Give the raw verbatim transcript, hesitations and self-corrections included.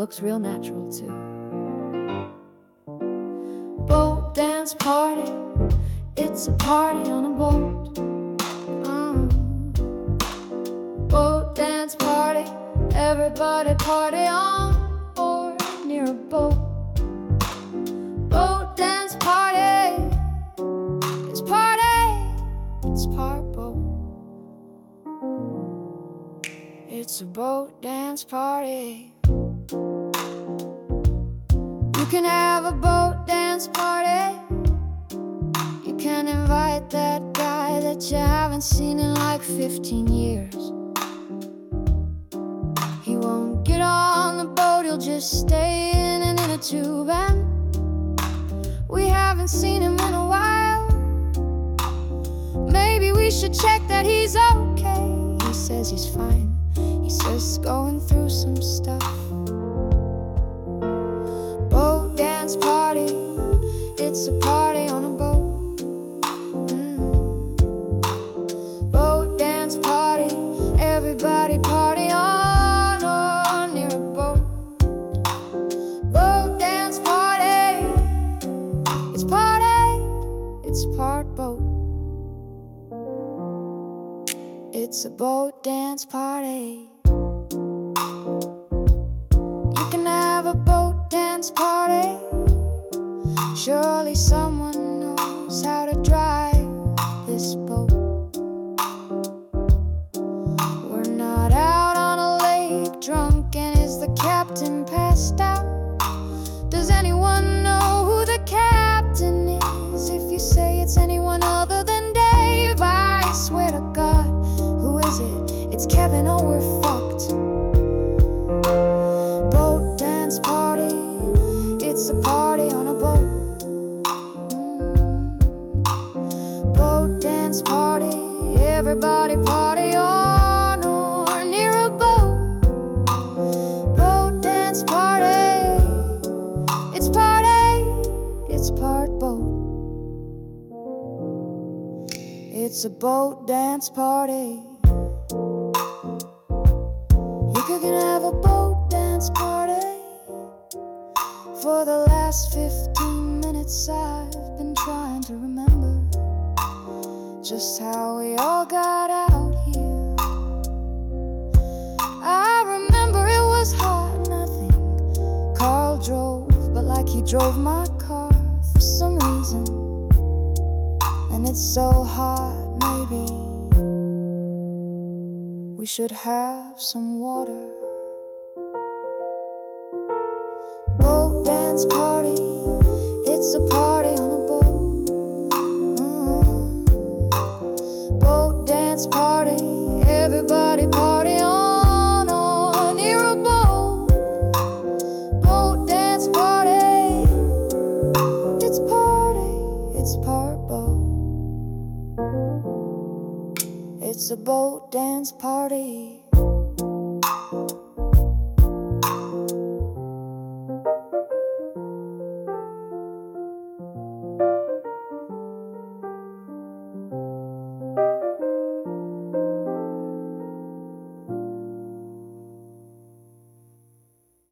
looks real natural too. Boat dance party, it's a party on a boat. Mm. Boat dance party, everybody party on or near a boat. Boat dance party, it's party, it's part boat. It's a boat dance party. You can have a boat dance party. You can invite that guy that you haven't seen in like fifteen years. He won't get on the boat, he'll just stay in an inner tube. And we haven't seen him in a while. Maybe we should check that he's okay. He says he's fine. He says he's going through some stuff. Boat dance party, it's a party on a boat. Mm. Boat dance party, everybody party on or near a boat. Boat dance party, it's party, it's part boat. It's a boat dance party. You can have a boat dance party. Surely someone knows how to drive this boat. We're not out on a lake drunk, and is the captain passed out? Does anyone know who the captain is? If you say it's anyone other than Dave, I swear to God, who is it? It's Kevin, oh we're fucked. Boat dance party, it's a party on a boat. Party, everybody party on or near a boat. Boat dance party, it's party, it's part boat. It's a boat dance party. You can have a boat dance party. For the last fifteen minutes I've been trying to remember just how we all got out here. I remember it was hot and I think Carl drove, but like he drove my car for some reason. And it's so hot, maybe we should have some water. Boat dance party, it's a party on a boat. Party, everybody party on or near a boat. Boat dance party, it's party, it's part boat. It's a boat dance party.